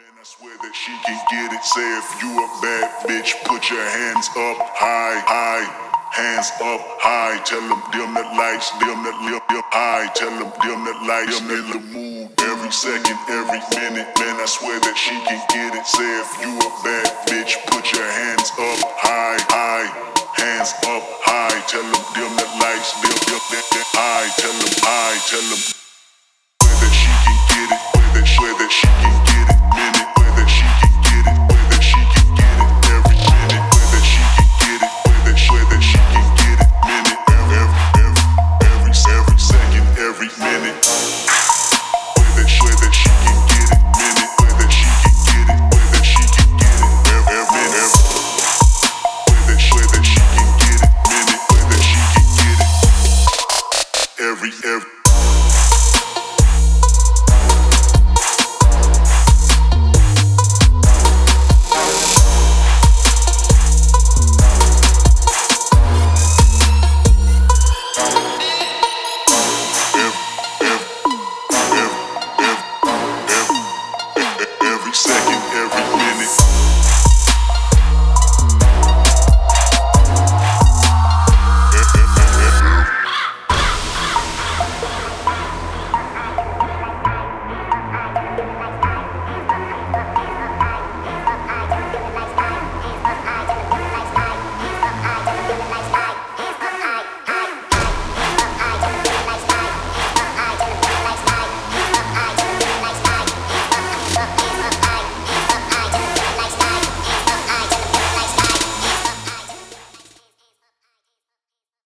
Man, I swear that she can get it. Say if you a bad bitch, put your hands up high, high. Hands up high. Tell them dim the lights, dim the dim high. Tell them dim the lights, dim in the mood. Every second, every minute. Man, I swear that she can get it. Say if you a bad bitch, put your hands up high, high. Hands up high. Tell them dim the lights, dim high. Tell them high. Tell them.